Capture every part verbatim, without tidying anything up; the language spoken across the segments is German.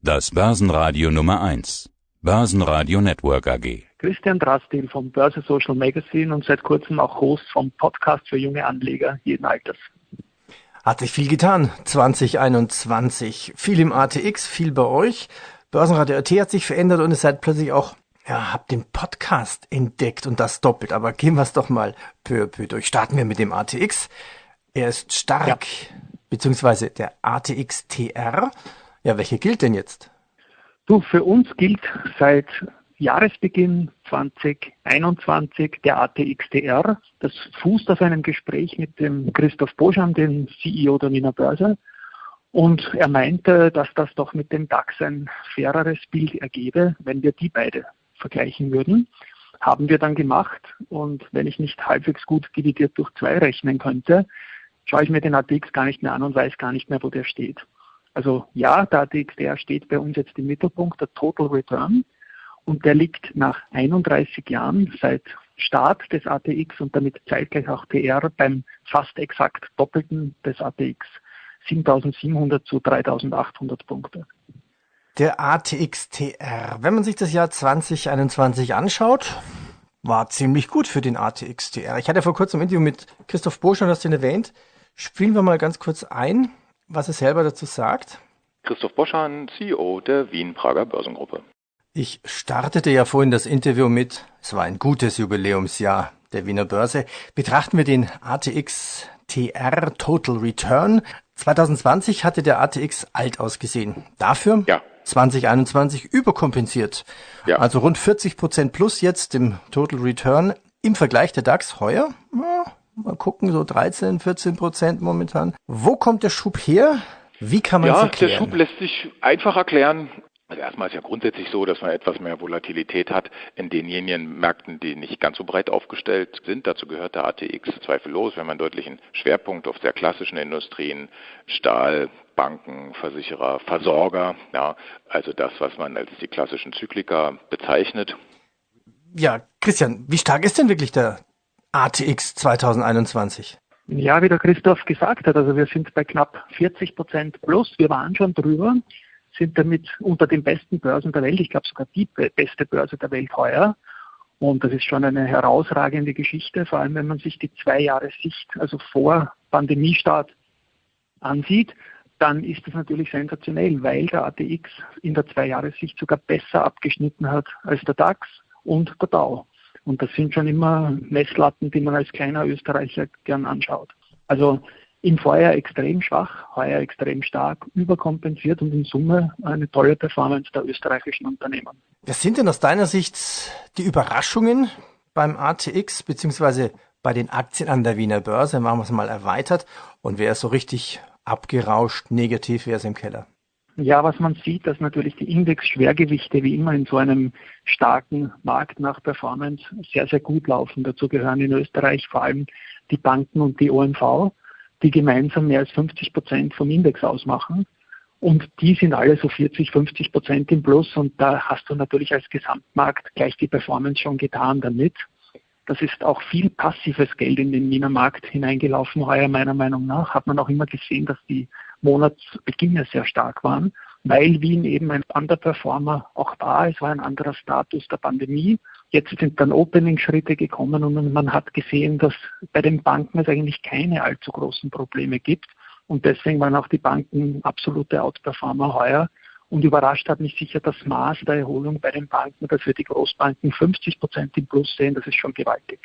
Das Börsenradio Nummer eins. Börsenradio Network A G. Christian Drastil vom Börse Social Magazine und seit kurzem auch Host vom Podcast für junge Anleger jeden Alters. Hat sich viel getan, zwanzig einundzwanzig. Viel im A T X, viel bei euch. Börsenradio A T hat sich verändert und ihr seid plötzlich auch, ja, habt den Podcast entdeckt und das doppelt. Aber gehen wir es doch mal peu à peu durch. Starten wir mit dem A T X. Er ist stark, ja. Beziehungsweise der A T X T R. Ja, welche gilt denn jetzt? Du, für uns gilt seit Jahresbeginn zwanzig einundzwanzig der A T X T R. Das fußt auf einem Gespräch mit dem Christoph Boschan, dem C E O der Wiener Börse. Und er meinte, dass das doch mit dem DAX ein faireres Bild ergebe, wenn wir die beide vergleichen würden. Haben wir dann gemacht. Und wenn ich nicht halbwegs gut dividiert durch zwei rechnen könnte, schaue ich mir den A T X gar nicht mehr an und weiß gar nicht mehr, wo der steht. Also ja, der A T X T R steht bei uns jetzt im Mittelpunkt, der Total Return. Und der liegt nach einunddreißig Jahren seit Start des A T X und damit zeitgleich auch T R beim fast exakt Doppelten des A T X. siebentausendsiebenhundert zu dreitausendachthundert Punkte. Der A T X T R, wenn man sich das Jahr zwanzig einundzwanzig anschaut, war ziemlich gut für den A T X T R. Ich hatte vor kurzem ein Interview mit Christoph Boschan, hast du ihn erwähnt. Spielen wir mal ganz kurz ein, was er selber dazu sagt. Christoph Boschan, C E O der Wien-Prager Börsengruppe. Ich startete ja vorhin das Interview mit, es war ein gutes Jubiläumsjahr der Wiener Börse. Betrachten wir den A T X T R Total Return. zwanzig zwanzig hatte der A T X alt ausgesehen. Dafür ja. zwanzig einundzwanzig überkompensiert. Ja. Also rund vierzig Prozent plus jetzt im Total Return. Im Vergleich der DAX heuer, ja, mal gucken, so dreizehn, vierzehn Prozent momentan. Wo kommt der Schub her? Wie kann man es ja, erklären? Der Schub lässt sich einfach erklären. Also erstmal ist ja grundsätzlich so, dass man etwas mehr Volatilität hat in denjenigen Märkten, die nicht ganz so breit aufgestellt sind. Dazu gehört der A T X zweifellos. Wir haben einen deutlichen Schwerpunkt auf sehr klassischen Industrien, Stahl, Banken, Versicherer, Versorger. Ja, also das, was man als die klassischen Zyklika bezeichnet. Ja, Christian, wie stark ist denn wirklich der A T X zwanzig einundzwanzig? Ja, wie der Christoph gesagt hat, also wir sind bei knapp vierzig Prozent plus. Wir waren schon drüber, sind damit unter den besten Börsen der Welt. Ich glaube sogar die beste Börse der Welt heuer. Und das ist schon eine herausragende Geschichte, vor allem wenn man sich die zwei Jahre Sicht, also vor Pandemiestart, ansieht, dann ist das natürlich sensationell, weil der A T X in der zwei Jahre Sicht sogar besser abgeschnitten hat als der DAX und der Dow. Und das sind schon immer Messlatten, die man als kleiner Österreicher gern anschaut. Also im Vorjahr extrem schwach, heuer extrem stark, überkompensiert und in Summe eine tolle Performance der österreichischen Unternehmen. Was sind denn aus deiner Sicht die Überraschungen beim A T X beziehungsweise bei den Aktien an der Wiener Börse? Machen wir es mal erweitert. Und wer ist so richtig abgerauscht, negativ, wer ist im Keller? Ja, was man sieht, dass natürlich die Index-Schwergewichte wie immer in so einem starken Markt nach Performance sehr, sehr gut laufen. Dazu gehören in Österreich vor allem die Banken und die O M V, die gemeinsam mehr als fünfzig Prozent vom Index ausmachen. Und die sind alle so vierzig, fünfzig Prozent im Plus. Und da hast du natürlich als Gesamtmarkt gleich die Performance schon getan damit. Das ist auch viel passives Geld in den Wiener Markt hineingelaufen. Heuer meiner Meinung nach hat man auch immer gesehen, dass die Monatsbeginne sehr stark waren, weil Wien eben ein Underperformer auch war. Es war ein anderer Status der Pandemie. Jetzt sind dann Opening-Schritte gekommen und man hat gesehen, dass bei den Banken es eigentlich keine allzu großen Probleme gibt. Und deswegen waren auch die Banken absolute Outperformer heuer. Und überrascht hat mich sicher das Maß der Erholung bei den Banken, dass wir die Großbanken fünfzig Prozent im Plus sehen. Das ist schon gewaltig.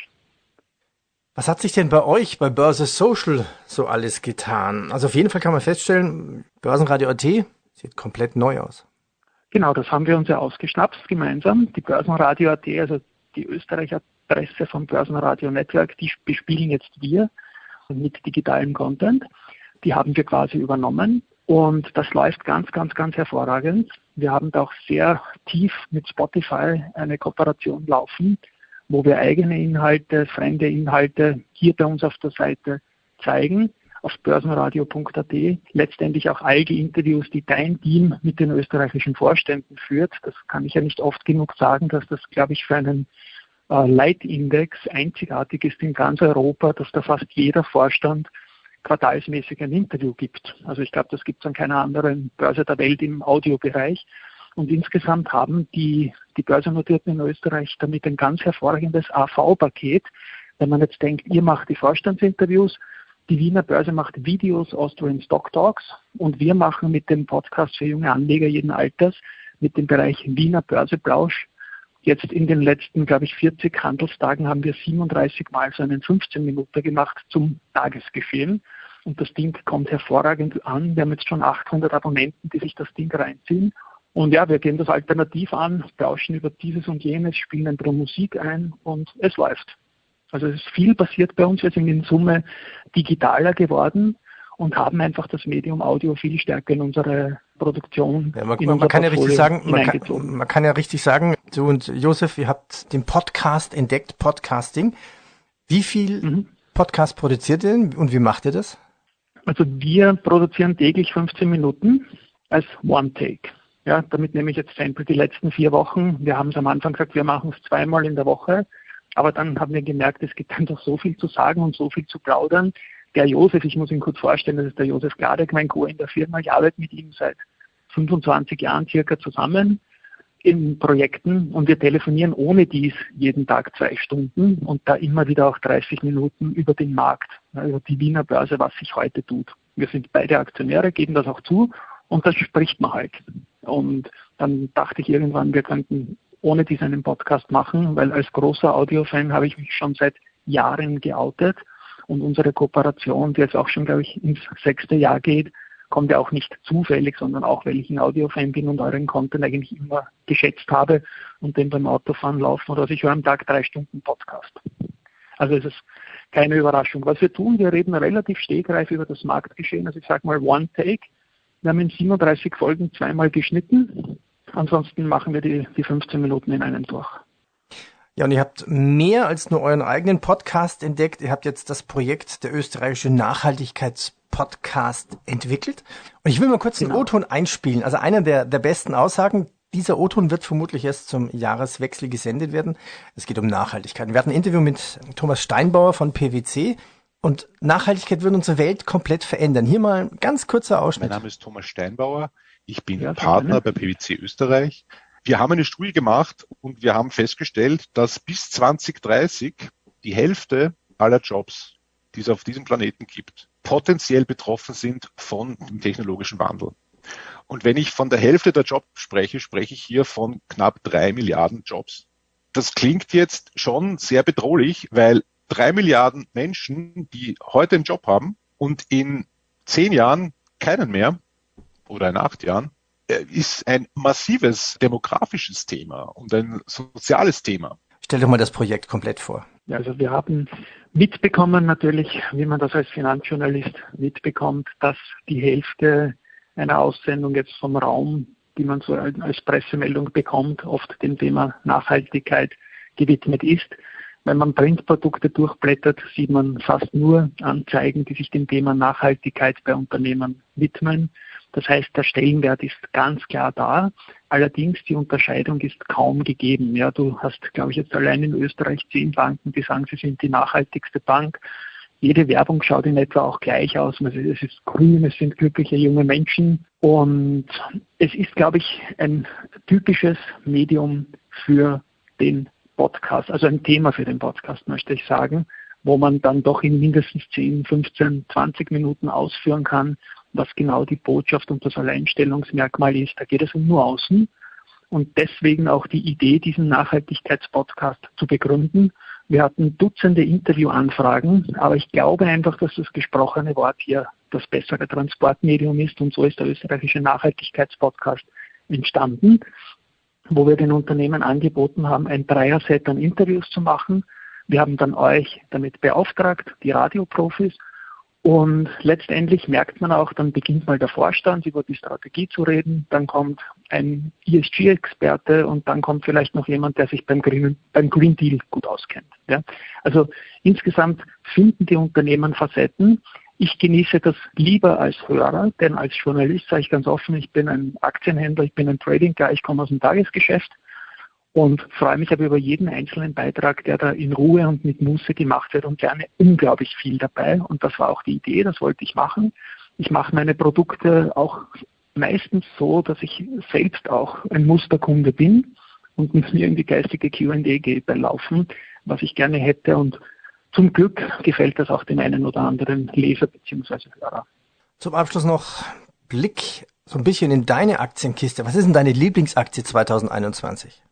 Was hat sich denn bei euch, bei Börse Social, so alles getan? Also auf jeden Fall kann man feststellen, Börsenradio A T sieht komplett neu aus. Genau, das haben wir uns ja ausgeschnappt gemeinsam. Die Börsenradio A T, also die Österreicher Presse vom Börsenradio Network, die bespielen jetzt wir mit digitalem Content. Die haben wir quasi übernommen und das läuft ganz, ganz, ganz hervorragend. Wir haben da auch sehr tief mit Spotify eine Kooperation laufen, wo wir eigene Inhalte, fremde Inhalte hier bei uns auf der Seite zeigen, auf börsenradio punkt a t. Letztendlich auch all die Interviews, die dein Team mit den österreichischen Vorständen führt. Das kann ich ja nicht oft genug sagen, dass das, glaube ich, für einen äh, Leitindex einzigartig ist in ganz Europa, dass da fast jeder Vorstand quartalsmäßig ein Interview gibt. Also ich glaube, das gibt es an keiner anderen Börse der Welt im Audiobereich. Und insgesamt haben die, die Börsennotierten in Österreich damit ein ganz hervorragendes A V-Paket. Wenn man jetzt denkt, ihr macht die Vorstandsinterviews, die Wiener Börse macht Videos, Austrian Stock Talks, und wir machen mit dem Podcast für junge Anleger jeden Alters mit dem Bereich Wiener Börseplausch. Jetzt in den letzten, glaube ich, vierzig Handelstagen haben wir siebenunddreißig Mal so einen fünfzehn Minuten gemacht zum Tagesgeschehen. Und das Ding kommt hervorragend an. Wir haben jetzt schon achthundert Abonnenten, die sich das Ding reinziehen. Und ja, wir gehen das alternativ an, tauschen über dieses und jenes, spielen ein paar Musik ein und es läuft. Also es ist viel passiert bei uns. Wir sind in Summe digitaler geworden und haben einfach das Medium Audio viel stärker in unsere Produktion. Ja, man, in man, man kann ja richtig sagen, man kann, hineingezogen. man kann ja richtig sagen, du und Josef, ihr habt den Podcast entdeckt, Podcasting. Wie viel mhm. Podcast produziert ihr denn und wie macht ihr das? Also wir produzieren täglich fünfzehn Minuten als One-Take. Ja, damit nehme ich jetzt Sample die letzten vier Wochen. Wir haben es am Anfang gesagt, wir machen es zweimal in der Woche. Aber dann haben wir gemerkt, es gibt einfach so viel zu sagen und so viel zu plaudern. Der Josef, ich muss ihn kurz vorstellen, das ist der Josef Gladek, mein Co. in der Firma. Ich arbeite mit ihm seit fünfundzwanzig Jahren circa zusammen in Projekten und wir telefonieren ohne dies jeden Tag zwei Stunden und da immer wieder auch dreißig Minuten über den Markt, über die Wiener Börse, was sich heute tut. Wir sind beide Aktionäre, geben das auch zu und das spricht man halt. Und dann dachte ich irgendwann, wir könnten ohne dies einen Podcast machen, weil als großer Audiofan habe ich mich schon seit Jahren geoutet und unsere Kooperation, die jetzt auch schon, glaube ich, ins sechste Jahr geht, kommt ja auch nicht zufällig, sondern auch, weil ich ein Audiofan bin und euren Content eigentlich immer geschätzt habe und den beim Autofahren laufen oder also ich höre am Tag drei Stunden Podcast. Also es ist keine Überraschung. Was wir tun, wir reden relativ stegreif über das Marktgeschehen, also ich sage mal One Take. Wir haben in siebenunddreißig Folgen zweimal geschnitten. Ansonsten machen wir die, die fünfzehn Minuten in einem durch. Ja, und ihr habt mehr als nur euren eigenen Podcast entdeckt. Ihr habt jetzt das Projekt der österreichische Nachhaltigkeitspodcast entwickelt. Und ich will mal kurz genau. den O-Ton einspielen. Also einer der, der besten Aussagen. Dieser O-Ton wird vermutlich erst zum Jahreswechsel gesendet werden. Es geht um Nachhaltigkeit. Wir hatten ein Interview mit Thomas Steinbauer von P W C. Und Nachhaltigkeit wird unsere Welt komplett verändern. Hier mal ein ganz kurzer Ausschnitt. Mein Name ist Thomas Steinbauer. Ich bin ja, Partner bei P W C Österreich. Wir haben eine Studie gemacht und wir haben festgestellt, dass bis zwanzig dreißig die Hälfte aller Jobs, die es auf diesem Planeten gibt, potenziell betroffen sind von dem technologischen Wandel. Und wenn ich von der Hälfte der Jobs spreche, spreche ich hier von knapp drei Milliarden Jobs. Das klingt jetzt schon sehr bedrohlich, weil drei Milliarden Menschen, die heute einen Job haben und in zehn Jahren keinen mehr oder in acht Jahren, ist ein massives demografisches Thema und ein soziales Thema. Stell doch mal das Projekt komplett vor. Ja, also wir haben mitbekommen natürlich, wie man das als Finanzjournalist mitbekommt, dass die Hälfte einer Aussendung jetzt vom Raum, die man so als Pressemeldung bekommt, oft dem Thema Nachhaltigkeit gewidmet ist. Wenn man Printprodukte durchblättert, sieht man fast nur Anzeigen, die sich dem Thema Nachhaltigkeit bei Unternehmen widmen. Das heißt, der Stellenwert ist ganz klar da. Allerdings die Unterscheidung ist kaum gegeben. Ja, du hast, glaube ich, jetzt allein in Österreich zehn Banken, die sagen, sie sind die nachhaltigste Bank. Jede Werbung schaut in etwa auch gleich aus. Also es ist grün, es sind glückliche junge Menschen. Und es ist, glaube ich, ein typisches Medium für den Podcast, also ein Thema für den Podcast, möchte ich sagen, wo man dann doch in mindestens zehn, fünfzehn, zwanzig Minuten ausführen kann, was genau die Botschaft und das Alleinstellungsmerkmal ist. Da geht es um nur Außen und deswegen auch die Idee, diesen Nachhaltigkeitspodcast zu begründen. Wir hatten Dutzende Interviewanfragen, aber ich glaube einfach, dass das gesprochene Wort hier das bessere Transportmedium ist und so ist der österreichische Nachhaltigkeitspodcast entstanden, wo wir den Unternehmen angeboten haben, ein Dreier-Set an Interviews zu machen. Wir haben dann euch damit beauftragt, die Radioprofis. Und letztendlich merkt man auch, dann beginnt mal der Vorstand, über die Strategie zu reden. Dann kommt ein E S G-Experte und dann kommt vielleicht noch jemand, der sich beim Green, beim Green Deal gut auskennt. Ja? Also insgesamt finden die Unternehmen Facetten. Ich genieße das lieber als Hörer, denn als Journalist sage ich ganz offen, ich bin ein Aktienhändler, ich bin ein Trading-Guy, ich komme aus dem Tagesgeschäft und freue mich aber über jeden einzelnen Beitrag, der da in Ruhe und mit Muße gemacht wird und lerne unglaublich viel dabei. Und das war auch die Idee, das wollte ich machen. Ich mache meine Produkte auch meistens so, dass ich selbst auch ein Musterkunde bin und mit mir in die geistige Q and A gehe bei Laufen, was ich gerne hätte. Und zum Glück gefällt das auch dem einen oder anderen Leser bzw. Hörer. Zum Abschluss noch Blick so ein bisschen in deine Aktienkiste. Was ist denn deine Lieblingsaktie zwanzig einundzwanzig?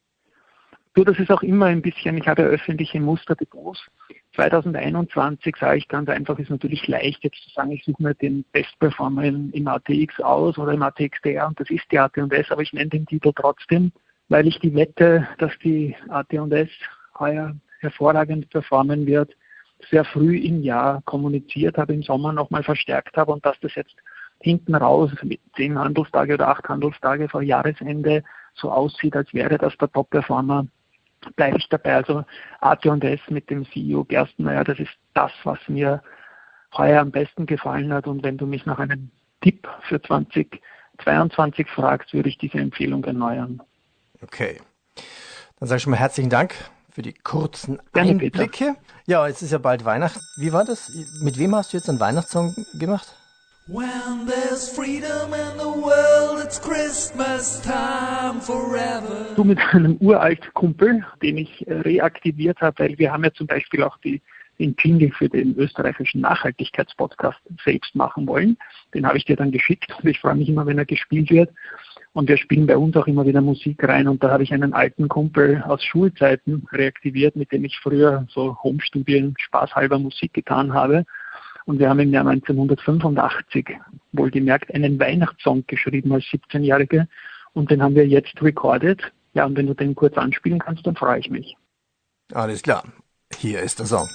Du, das ist auch immer ein bisschen, ich habe öffentliche Musterdepots. zwanzig einundzwanzig sage ich ganz einfach, ist natürlich leicht jetzt zu sagen, ich suche mir den Bestperformer im A T X aus oder im A T X D R und das ist die A T und S, aber ich nenne den Titel trotzdem, weil ich die Wette, dass die A T und S heuer hervorragend performen wird, sehr früh im Jahr kommuniziert habe, im Sommer nochmal verstärkt habe und dass das jetzt hinten raus mit zehn Handelstage oder acht Handelstage vor Jahresende so aussieht, als wäre das der Top-Performer, bleibe ich dabei. Also A T und S mit dem C E O Gerstenmaier, das ist das, was mir heuer am besten gefallen hat und wenn du mich nach einem Tipp für zwanzig zweiundzwanzig fragst, würde ich diese Empfehlung erneuern. Okay, dann sage ich schon mal herzlichen Dank für die kurzen Gerne, Einblicke. Peter. Ja, jetzt ist ja bald Weihnachten. Wie war das? Mit wem hast du jetzt einen Weihnachtssong gemacht? When there's freedom in the world, it's Christmas time forever. Du mit einem uralt Kumpel, den ich reaktiviert habe, weil wir haben ja zum Beispiel auch die, den Jingle für den österreichischen Nachhaltigkeitspodcast selbst machen wollen. Den habe ich dir dann geschickt und ich freue mich immer, wenn er gespielt wird. Und wir spielen bei uns auch immer wieder Musik rein und da habe ich einen alten Kumpel aus Schulzeiten reaktiviert, mit dem ich früher so Homestudien spaßhalber Musik getan habe. Und wir haben im Jahr neunzehnhundertfünfundachtzig wohlgemerkt einen Weihnachtssong geschrieben als siebzehnjährige und den haben wir jetzt recorded. Ja, und wenn du den kurz anspielen kannst, dann freue ich mich. Alles klar, hier ist der Song.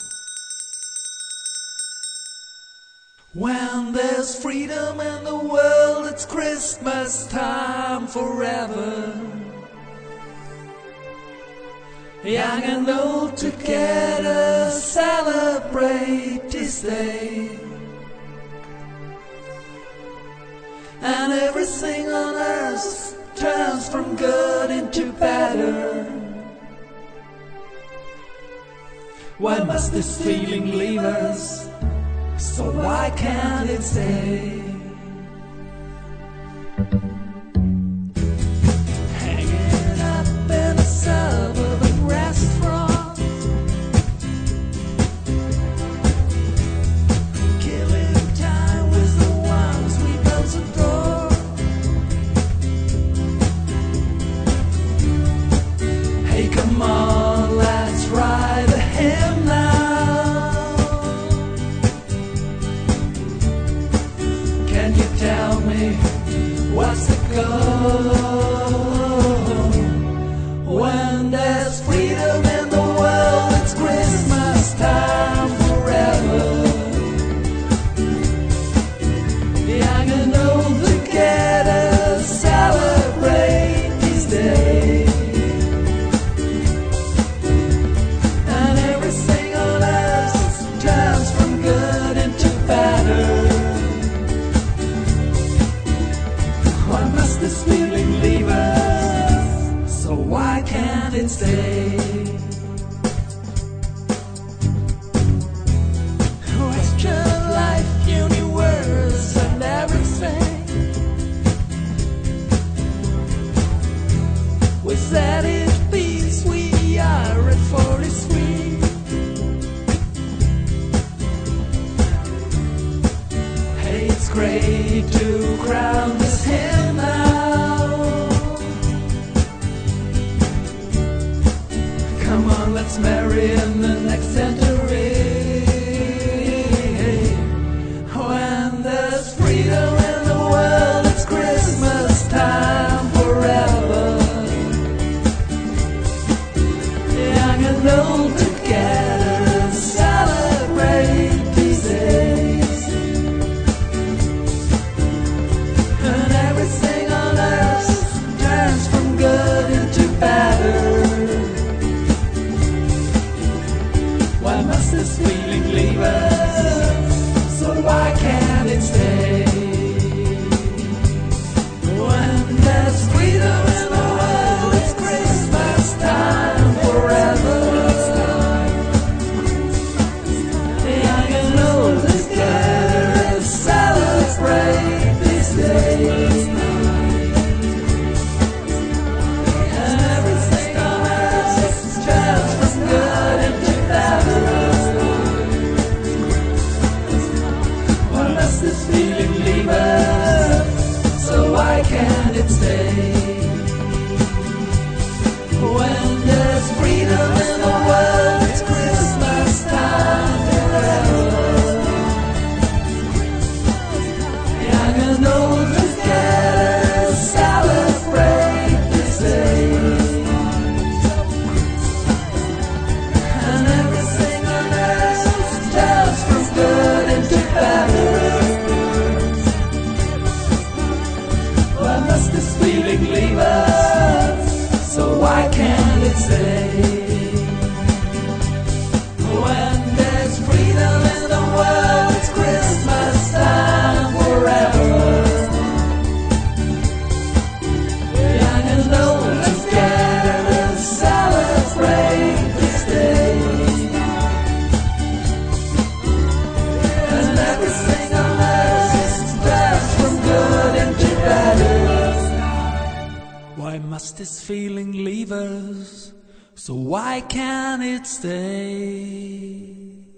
When there's freedom in the world, it's Christmas time forever. Young and old together celebrate this day. And everything on earth turns from good into better. Why must this feeling leave us? So why can't it stay? Hanging up in a suburban restaurant, killing time with the ones we both adore. Hey, come on, let's ride the hymn now. Tell me, what's the goal? When there's freedom in the world, it's Christmas time forever. Young and old together celebrate these days. And everything on earth turns from good into better. This feeling leave us, so why can't it stay? Question life, universe, and everything. We said it peace, we are at forty-three. Hey, it's great to crown this hymn now. Come on, let's marry in the next century. When there's freedom in the world, it's Christmas time forever. Young and old together celebrate these days. And everything on earth turns from good into better. stay. When there's freedom in the world, it's Christmas time forever. Young and old together celebrate this day. And everything on earth is passed from good into better. Why must this feeling leave us? So why can't it stay?